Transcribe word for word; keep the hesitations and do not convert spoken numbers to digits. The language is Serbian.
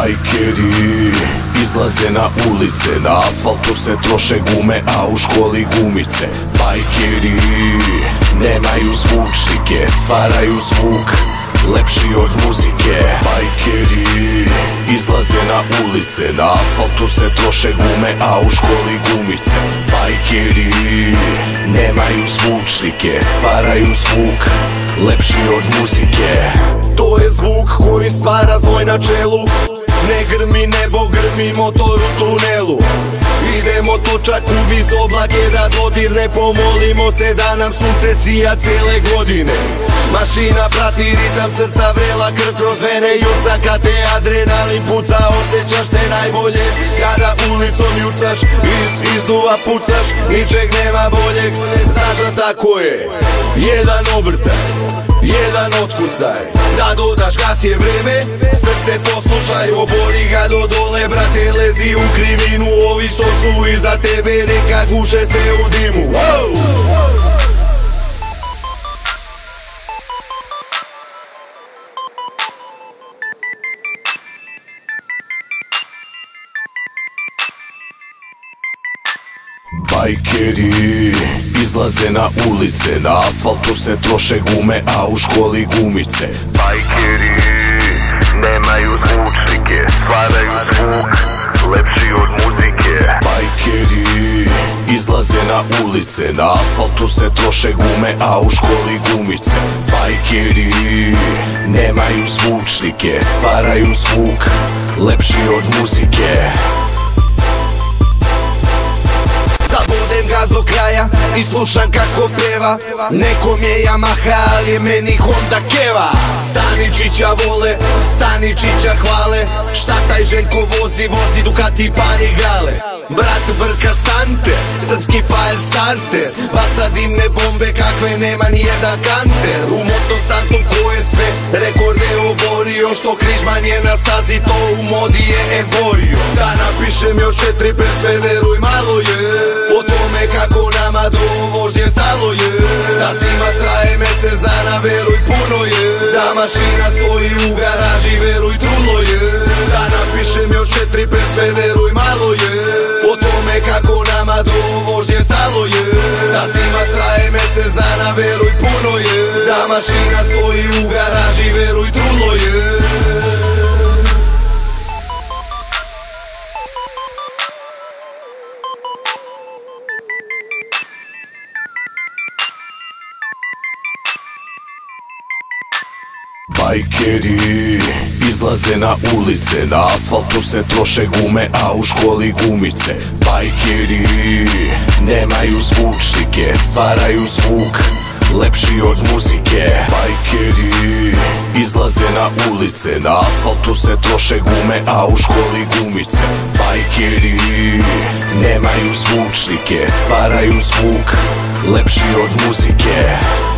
Bajkeri izlaze na ulice, na asfaltu se troše gume, a u školi gumice. Bajkeri nemaju zvučnike, stvaraju zvuk lepši od muzike. Bajkeri izlaze na ulice, na asfaltu se troše gume, a u školi gumice. Bajkeri nemaju zvučnike, stvaraju zvuk lepši od muzike. To je zvuk koji stvara znoj na čelu. Ne grmi nebo, grmi motor u tunelu. Idemo to čak u vis oblake da dodirne. Pomolimo se da nam sunce sija cijele godine. Mašina prati ritam srca, vrela krv kroz vene juca. Kad te adrenalin puca, osjećaš se najbolje kada ulicom jucaš, iz izduva pucaš. Ničeg nema boljeg, znaš da tako je. Jedan obrtaj, jedan otkucaj, da dodaš gas je vreme. Srce poslušaj, obori ga do dole, brate, lezi u krivinu. Ovi što su iza tebe, neka guše se u dimu. Wow! Bajkeri izlaze na ulice, na asfaltu se troše gume, a u školi gumice. Bajkeri nemaju zvučnike, stvaraju zvuk lepši od muzike. Bajkeri izlaze na ulice, na asfaltu se troše gume, a u školi gumice. Bajkeri nemaju zvučnike, stvaraju zvuk lepši od muzike. Zabodem gaz do kraja i slušam kako peva. Nekom je Yamaha, ali je meni Honda Keva. Staničića vole, Staničića hvale. Šta taj Željko vozi, vozi Ducati Panigale. Brat Brka stante, srpski fire starter. Baca dimne bombe kakve nema ni jedan kanter. U motostantu ko je sve rekorde oborio. Što Križman je na stazi, to u modi je emborio. Da napišem još četiri pesme, veruj malo je. O tome kako nama do vožnje stalo je. Da zima traje mesec dana, veruj puno je. Da mašina stoji u garaži, veruj trulo je. Da napišem još četiri pesme, veruj malo je. O tome kako nama do vožnje stalo je. Da zima traje mesec dana, veruj puno je. Da mašina stoji u garaži, veruj trulo je. Bajkeri izlaze na ulice, na asfaltu se troše gume, a u školi gumice. Bajkeri nemaju zvučnike, stvaraju zvuk lepši od muzike. Bajkeri izlaze na ulice, na asfaltu se troše gume, a u školi gumice. Bajkeri nemaju zvučnike, stvaraju zvuk lepši od muzike.